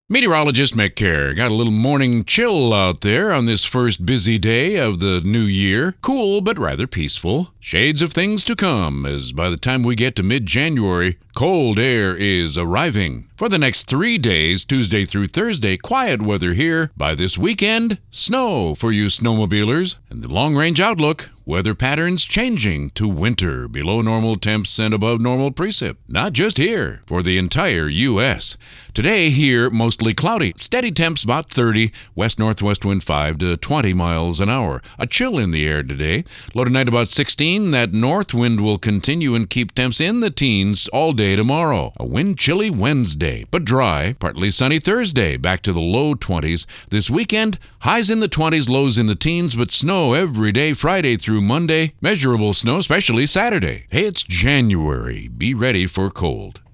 Meteorologist Mick Kerr. Got a little morning chill out there on this first busy day of the new year. Cool, but rather peaceful. Shades of things to come, as by the time we get to mid-January, cold air is arriving. For the next 3 days, Tuesday through Thursday, quiet weather here. By this weekend, snow for you snowmobilers. And the long-range outlook, weather patterns changing to winter, below normal temps and above normal precip. Not just here, for the entire U.S. Today here, mostly cloudy. Steady temps about 30, west-northwest wind 5 to 20 miles an hour. A chill in the air today. Low tonight about 16. That north wind will continue and keep temps in the teens all day tomorrow. A wind-chilly Wednesday, but dry. Partly sunny Thursday, back to the low 20s. This weekend, highs in the 20s, lows in the teens, but snow every day Friday through Monday. Measurable snow, especially Saturday. Hey, it's January. Be ready for cold.